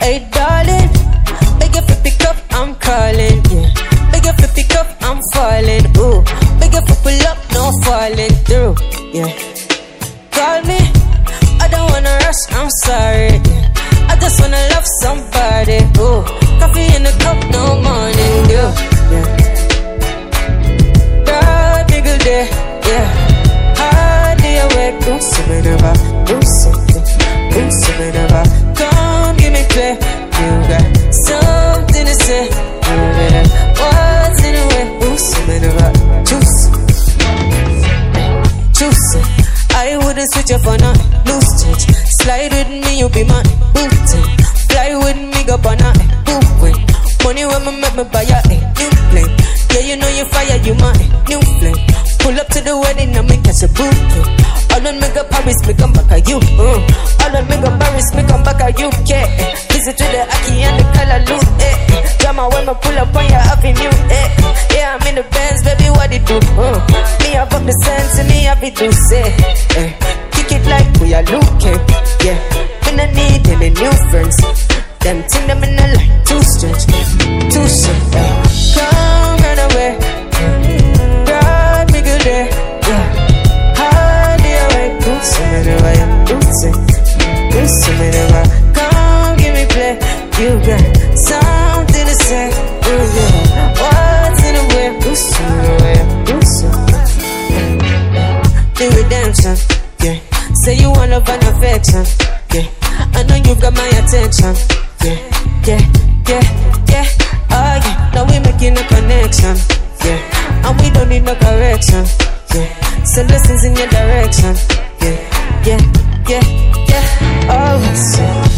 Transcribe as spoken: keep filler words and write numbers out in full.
Hey darling, beg you for pick up, I'm calling, yeah. Beg you for pick up, I'm falling, ooh. Beg you for pull up, no falling through, yeah. Call me, I don't wanna rush, I'm sorry, yeah. I just wanna love somebody, ooh. Coffee in the cup, no morning dew, yeah. God, nigga there, yeah. Hardly awake, don't see me never, don't see me, don't see me never. Come give me play, you got something to say, you better. What's in the way, don't see me never, juice, juice. I wouldn't switch up for nothing, loose change. Slide with me, you be my booty. Fly with me, go on a boot. Money when me make me buy a new plane. Yeah, you know you fire, you my new flame. Pull up to the wedding and me catch a bouquet. All on me go Paris, me come back at you. Uh. All on me go Paris, me come back at U K. Visit to the Aki and the color loot. Eh. Drama when me pull up on your avenue. Eh. Yeah, I'm in the Benz, baby, what it do? Uh. Me have up the sense and me have it to say. Eh. Kick it like we are looking. Yeah, we don't need any new friends. Them thing them in the light too strange, too strange. Yeah. Come run away, God me good there. Yeah, hardly awake. Do some never, yeah. Do some, do some never. Come give me play. You got something to say. Oh yeah, what's in the way? Do some never, do some. The redemption, yeah. Say you want love and affection, yeah. I know you got my attention. Yeah, yeah, yeah, yeah, oh yeah. Now we making a connection, yeah. And we don't need no correction, yeah. So lessons in your direction, yeah, yeah, yeah, yeah. Oh,